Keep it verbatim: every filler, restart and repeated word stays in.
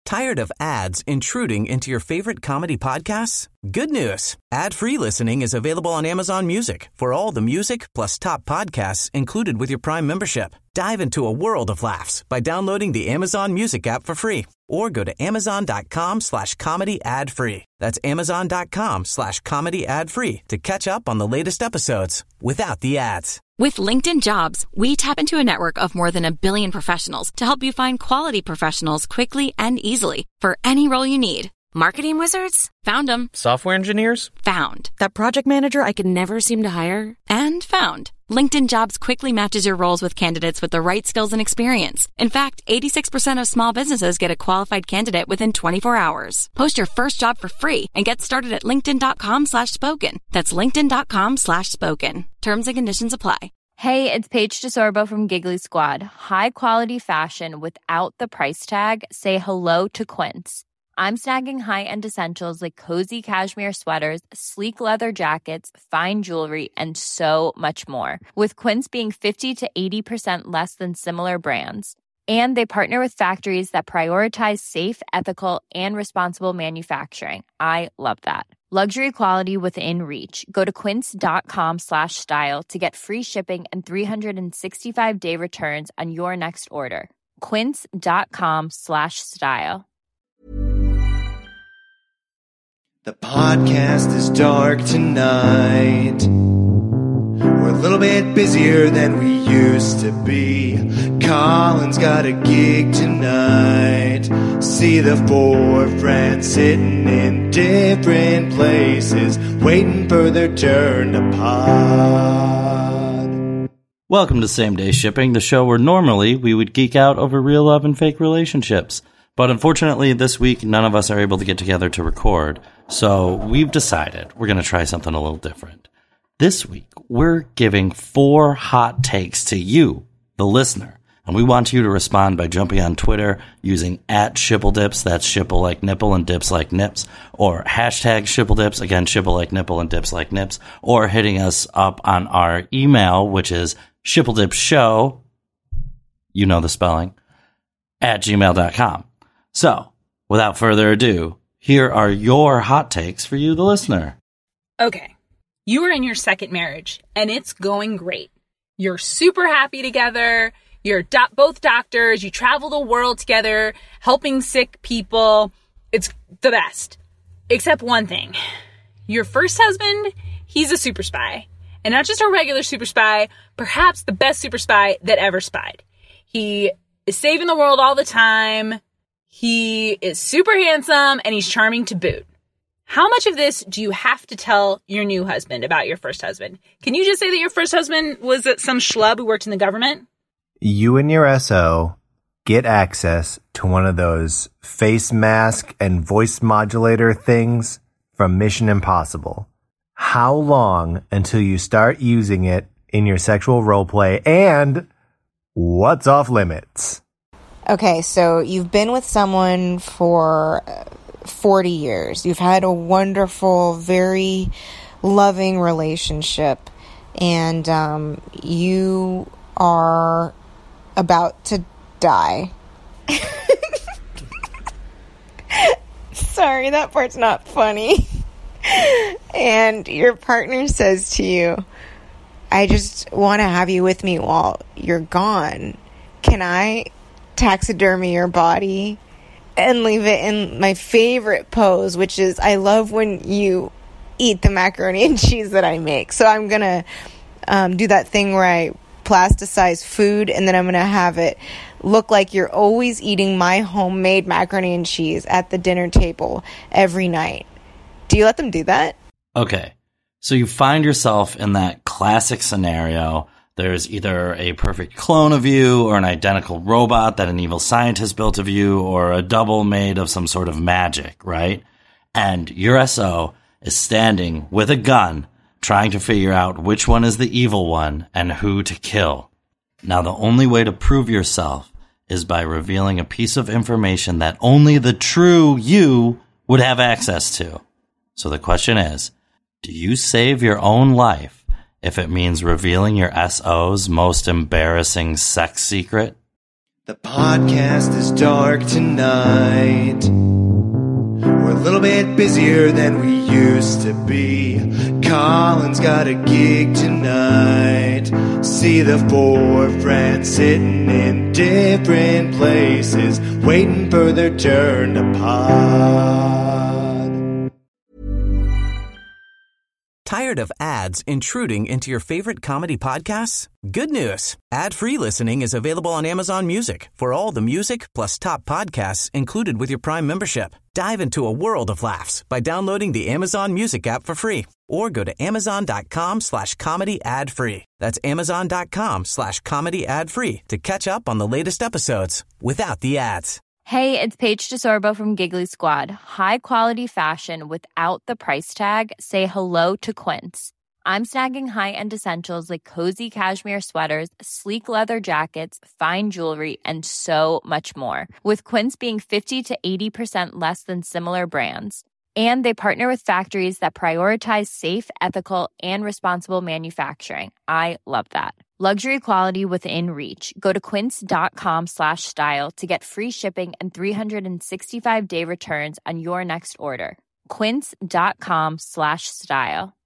Tired of ads intruding into your favorite comedy podcasts? Good news. Ad-free listening is available on Amazon Music for all the music plus top podcasts included with your Prime membership. Dive into a world of laughs by downloading the Amazon Music app for free or go to amazon.com slash comedy ad free. That's amazon.com slash comedy ad free to catch up on the latest episodes without the ads. With LinkedIn Jobs, we tap into a network of more than a billion professionals to help you find quality professionals quickly and easily for any role you need. Marketing wizards? Found them. Software engineers? Found. That project manager I could never seem to hire? And found. LinkedIn Jobs quickly matches your roles with candidates with the right skills and experience. In fact, eighty-six percent of small businesses get a qualified candidate within twenty-four hours. Post your first job for free and get started at linkedin.com slash spoken. That's linkedin.com slash spoken. Terms and conditions apply. Hey, it's Paige DeSorbo from Giggly Squad. High quality fashion without the price tag. Say hello to Quince. I'm snagging high-end essentials like cozy cashmere sweaters, sleek leather jackets, fine jewelry, and so much more. With Quince being fifty to eighty percent less than similar brands. And they partner with factories that prioritize safe, ethical, and responsible manufacturing. I love that. Luxury quality within reach. Go to quince.com slash style to get free shipping and three sixty-five day returns on your next order. Quince.com slash style. The podcast is dark tonight. We're a little bit busier than we used to be. Colin's got a gig tonight. See the four friends sitting in different places, waiting for their turn to pod. Welcome to Same Day Shipping, the show where normally we would geek out over real love and fake relationships. But unfortunately, this week, none of us are able to get together to record. So we've decided we're going to try something a little different. This week, we're giving four hot takes to you, the listener. And we want you to respond by jumping on Twitter using at ShippleDips, that's shipple like nipple and dips like nips, or hashtag ShippleDips, again, shipple like nipple and dips like nips, or hitting us up on our email, which is shippledipshow, you know the spelling, at gmail dot com. So, without further ado, here are your hot takes for you, the listener. Okay, you are in your second marriage, and it's going great. You're super happy together. You're do- both doctors. You travel the world together, helping sick people. It's the best. Except one thing. Your first husband, he's a super spy. And not just a regular super spy, perhaps the best super spy that ever spied. He is saving the world all the time. He is super handsome, and he's charming to boot. How much of this do you have to tell your new husband about your first husband? Can you just say that your first husband was some schlub who worked in the government? You and your S O get access to one of those face mask and voice modulator things from Mission Impossible. How long until you start using it in your sexual roleplay, and what's off limits? Okay, so you've been with someone for forty years. You've had a wonderful, very loving relationship, and um, you are about to die. Sorry, that part's not funny. And your partner says to you, I just want to have you with me while you're gone. Can I taxidermy your body and leave it in my favorite pose, which is I love when you eat the macaroni and cheese that I make. So I'm going to um, do that thing where I plasticize food, and then I'm going to have it look like you're always eating my homemade macaroni and cheese at the dinner table every night. Do you let them do that? Okay, so you find yourself in that classic scenario. There's either a perfect clone of you or an identical robot that an evil scientist built of you or a double made of some sort of magic, right? And your S O is standing with a gun trying to figure out which one is the evil one and who to kill. Now, the only way to prove yourself is by revealing a piece of information that only the true you would have access to. So the question is, do you save your own life if it means revealing your S O's most embarrassing sex secret? The podcast is dark tonight. We're a little bit busier than we used to be. Colin's got a gig tonight. See the four friends sitting in different places, waiting for their turn to pod. Tired of ads intruding into your favorite comedy podcasts? Good news. Ad-free listening is available on Amazon Music for all the music plus top podcasts included with your Prime membership. Dive into a world of laughs by downloading the Amazon Music app for free or go to amazon.com slash comedy ad free. That's amazon.com slash comedy ad free to catch up on the latest episodes without the ads. Hey, it's Paige DeSorbo from Giggly Squad. High quality fashion without the price tag. Say hello to Quince. I'm snagging high-end essentials like cozy cashmere sweaters, sleek leather jackets, fine jewelry, and so much more. With Quince being fifty to eighty percent less than similar brands. And they partner with factories that prioritize safe, ethical, and responsible manufacturing. I love that. Luxury quality within reach. Go to quince.com slash style to get free shipping and three sixty-five day returns on your next order. Quince.com slash style.